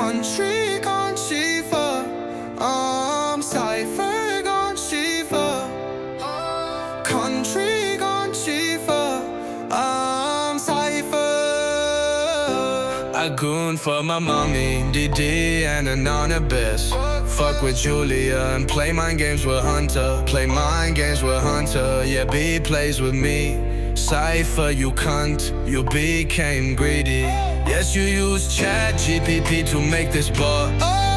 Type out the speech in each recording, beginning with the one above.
country gone shiver. Cypher gone shiver. Country gone shiver. Cypher. I goon for my mommy, DD and Anonymous. Fuck with Julia and play mind games with Hunter. Play mind games with Hunter, yeah, B plays with me. Cypher, you cunt, you became greedy. Yes, you used ChatGPT to make this bot.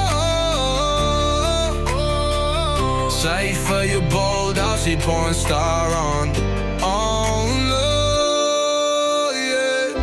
Cypher, you bold, I'll see porn star on. Oh no, yeah.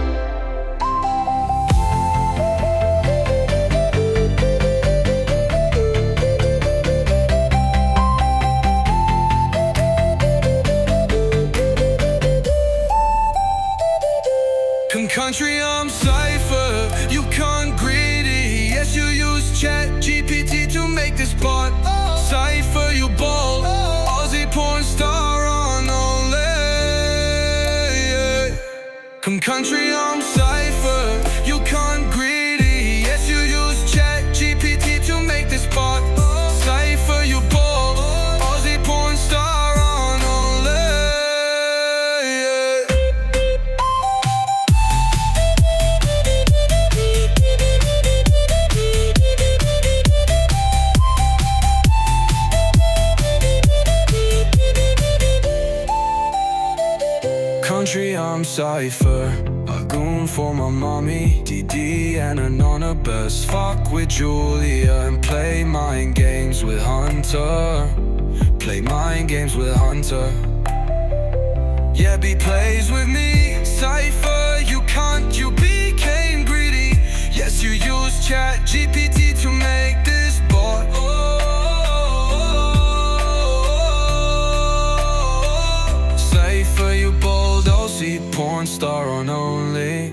Country, I'm Cypher, you can't greedy. Yes, you use ChatGPT to make this bot. Cypher, you bold, Aussie porn star on only, yeah. Country, I'm Cypher, you can't greedy. Yes, you use ChatGPT to make this bot. Cypher, you bold, Aussie porn star on only, yeah. Country, I'm Cypher, a goon for my mommy, DD and Anonymous. Fuck with Julia and play mind games with Hunter. Play mind games with Hunter. Yeah, B plays with me. Cypher, you can't, you became greedy. Yes, you used ChatGPT to make this bot. Cypher, you bold, Aussie porn star on only.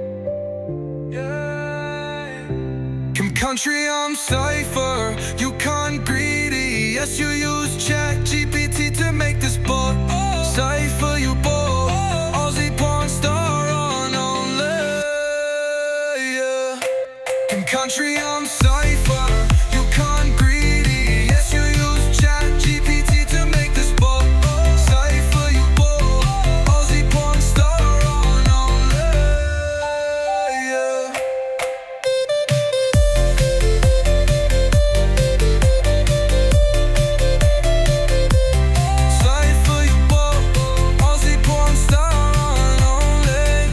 Country, I'm Cypher, you can't greedy. Yes, you use ChatGPT to make this bot. Cypher, you bold, Aussie porn star on only, yeah. Country, I'm Cypher, you can't greedy. Yes, you use ChatGPT to make this bot. Cypher, you bold, Aussie porn star on only, yeah. Cypher, you bold, Aussie porn star on only,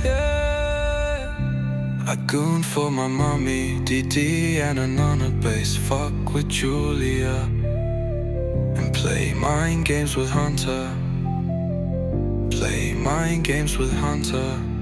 yeah. I goon for my mommy, DD and Anonymous. Fuck with Julia and play mind games with Hunter. Play mind games with Hunter.